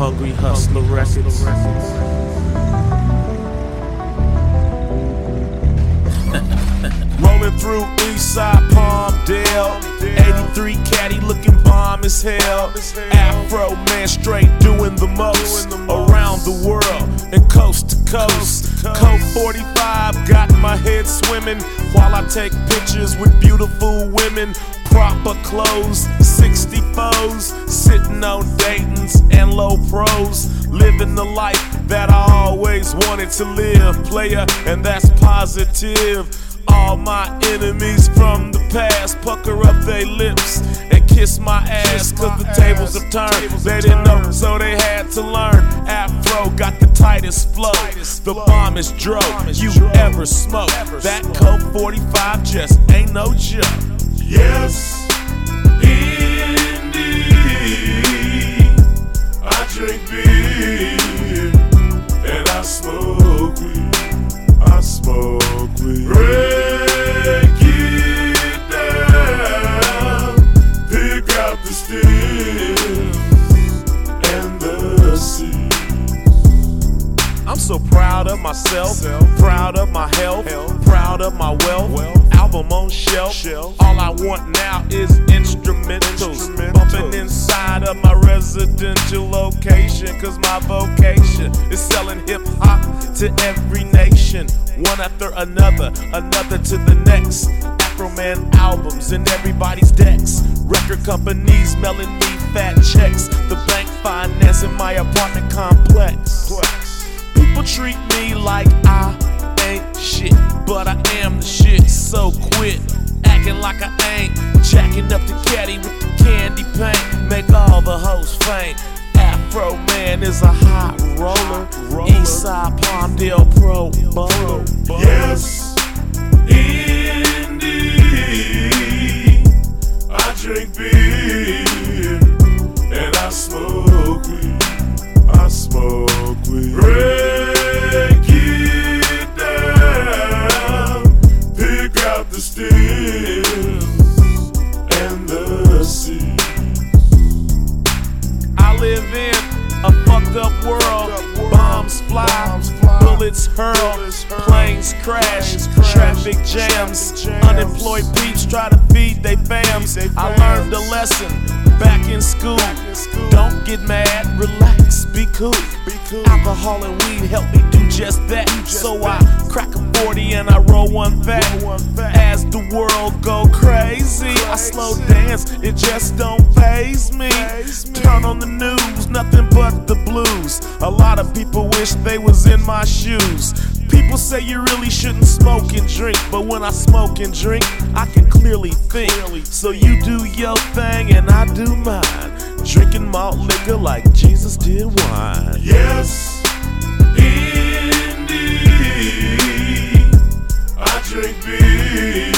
Hungry Hustler Records. Rolling through Eastside Palmdale, 83 caddy looking bomb as hell. Afro man straight doing the most around the world and coast to coast. Coke 45 got my head swimming while I take pictures with beautiful women. Proper clothes, 64s, sitting on Dayton's and low pros. Living the life that I always wanted to live, player, and that's positive. All my enemies from the past pucker up their lips and kiss my ass, cause the tables have turned. They didn't know, so they had to learn. Afro got the tightest flow, the bombest dro you ever smoked. That Coke 45 just ain't no joke. Yes, indeed, I drink beer and I smoke weed. I smoke weed. Break it down, pick out the stems and the seeds. I'm so proud of myself, proud of my health, proud of my wealth. Album on shelf. All I want now is instrumentals bumping inside of my residential location, cause my vocation is selling hip-hop to every nation. One after another, another to the next. Afro Man albums in everybody's decks. Record companies mailing me fat checks. The bank financing my apartment complex. People treat me like I ain't shit, but I am the shit, so quit acting like I ain't. Jacking up the caddy with the candy paint, make all the hoes faint. Afro Man is a hot roller, Eastside Palmdale Pro Bowler. Yes, indeed, I drink beer and I smoke weed. I smoke weed. Break it down, pick out the stems and the seeds. I live in a fucked up world. Bombs fly, bullets hurl, planes crash, traffic jams. Unemployed peeps try to feed they fams. I learned a lesson back in school. Don't get mad, relax, be cool. Alcohol and weed help me do just that. So I crack a 40 and I roll one back. As the world go crazy, I slow dance, it just don't faze me. Turn on the news, nothing but the blues. A lot of people wish they was in my shoes. People say you really shouldn't smoke and drink, but when I smoke and drink, I can clearly think. So you do your thing and I do mine, drinking malt liquor like Jesus did wine. Yes, indeed, I drink beer